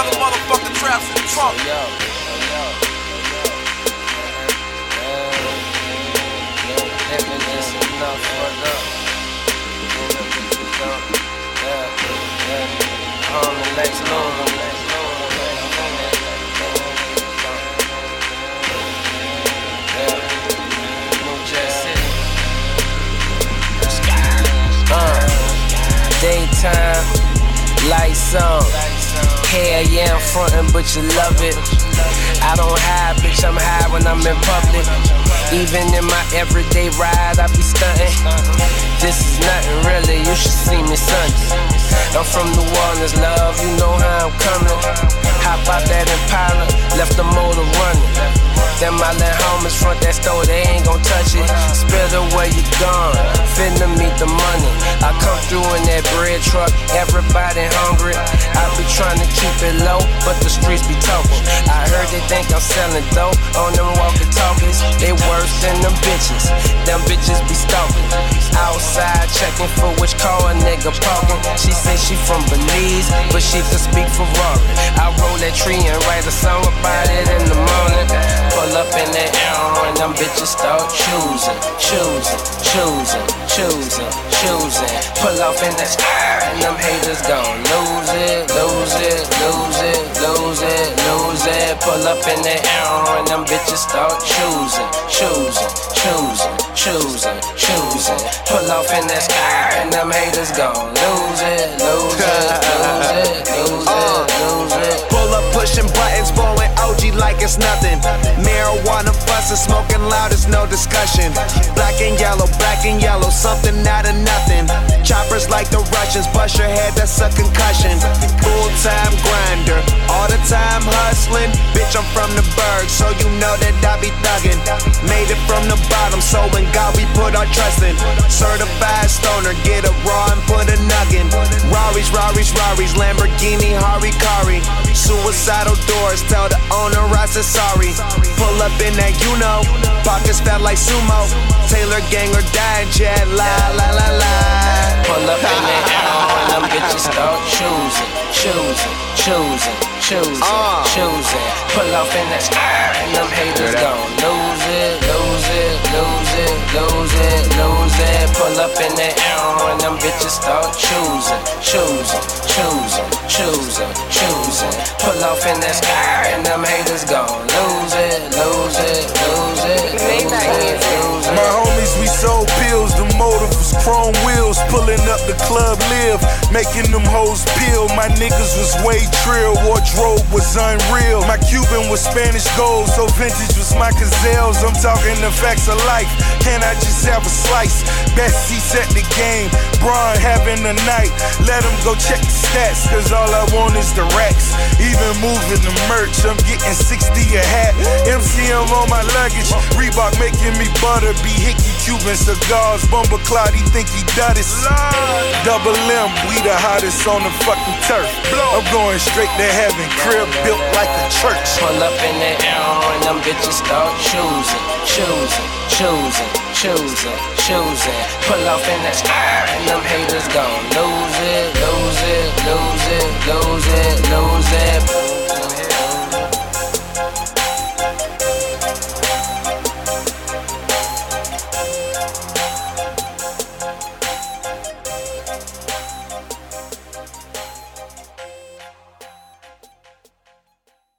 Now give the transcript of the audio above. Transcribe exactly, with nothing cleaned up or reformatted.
the motherfucking traps in the trunk. Yo, yo, living is enough for them. Yeah, yeah. Home and Lex Luger. Yeah, New Jersey City. Uh, daytime, lights on. Hell yeah, I'm frontin', but you love it. I don't hide, bitch, I'm high when I'm in public. Even in my everyday ride, I be stuntin'. This is nothing really, you should see me Sunday. I'm from New Orleans, love, you know how I'm coming. Hop out that Impala, left the motor running. Then my little homies front that store, they ain't gon' touch it. Spill the way you gone, finna meet the money. I come through in that bread truck, everybody hungry. I be trying to keep it low, but the streets be talking. I heard they think I'm selling dope on them walkie-talkies. They worse than them bitches, them bitches be stalking. Outside checking for which car a nigga parking. She say she from Belize, but she can speak Ferrari. I roll that tree and write a song about it in the morning. Pull up in the air and them bitches start choosing, choosing, choosing, choosing, choosing. Pull off in the sky and them haters gon' lose it, lose it, lose it, lose it, lose it. Pull up in the air and them bitches start choosing, choosing, choosing, choosing, choosing. Pull off in the sky and them haters gon' lose it, lose it, lose it, lose it, lose it. Pull up pushing buttons, blowing O G like it's nothing. Marijuana bustin', smoking loud, it's no discussion. Black and yellow, black and yellow, something out of nothing. Choppers like the Russians, bust your head, that's a concussion. Full-time grinder, all the time hustling. Bitch, I'm from the Berg, so you know that I be thuggin'. Made it from the bottom, so in God we put our trust in. Certified stoner, get a raw and put a nugget. Rari's, Rari's, Rari's, Lamborghini, Harikari. Suicidal doors, tell the owner I said sorry. Pull up in that, you know, pockets fat like sumo. Taylor gang or die, jet, la la la la. Pull up in that and them bitches start choosing, choosing, choosing, choosing, uh. choosing. Pull off in that sky and them haters gon' lose it, lose it, lose it, lose it, lose it. Pull up in that and them bitches start choosing, choosing, choosing, choosing, choosing. Pull off in that sky and them haters gon' lose it, lose it, lose it, lose it, lose it. My homies, we sold pills, the motive was chrome wheels. Pulling up the club live, making them hoes peel. My niggas was way trill, wardrobe was unreal. My Cuban was Spanish gold, so vintage was my gazelles. I'm talking the facts of life, can I just have a slice? Bessie set the game, Braun having a night. Let him go check the stats, cause all I want is the racks. Even moving the merch, I'm getting sixty a hat. M C M on my luggage, Reebok making me butter. Be hickey Cuban cigars, Bumba Cloud, he think he done it. Double M, we the hottest on the fucking turf. I'm going straight to heaven, crib built like a church. Pull up in the air and them bitches start choosing, choosing, choosing, choosing, choosing. Pull off in the sky and them haters gon' lose it, lose it, lose it, lose